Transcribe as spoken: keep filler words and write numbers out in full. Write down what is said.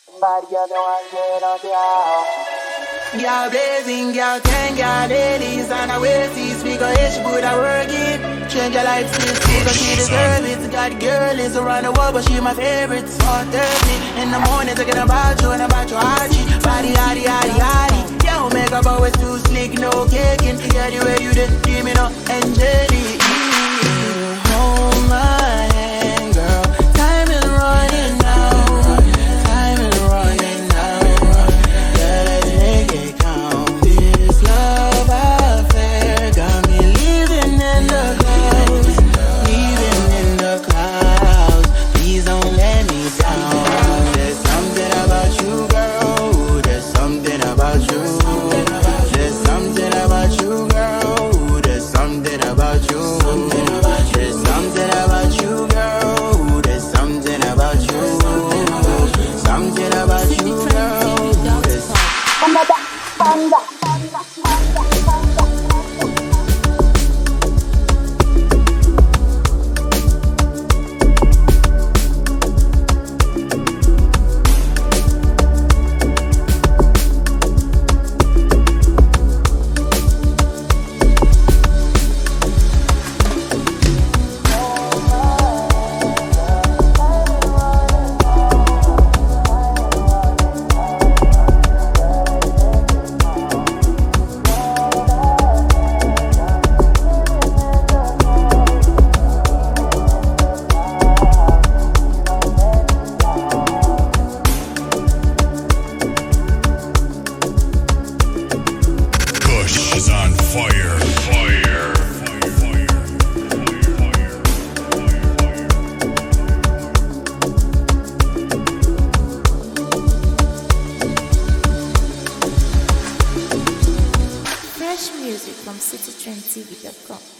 Bad girl, they want get out the house. Girl blazing, girl ten, girl ladies and a waist we go ish, put a work it. Change your life, still see, but she deserve it. Got girl is around the world, but she my favorite. four thirty in the morning, talking about you and about your Archie. Body, yaddy, yaddy, yaddy. Yo, makeup always too slick, no caking. Yeah, the way you did, give me no angelic. Hold my hand, girl. Time is running out. Time is running out. Yeah, let's make it count. This love affair got me living in the clouds. Living in the clouds. Please don't let me down. There's something about you, girl. There's something about you. There's something about you, girl. There's something about you. There's something about you, girl. There's something about you. Something about you, girl. There's Panda, panda, panda, panda, panda. Music from city trend t v dot com.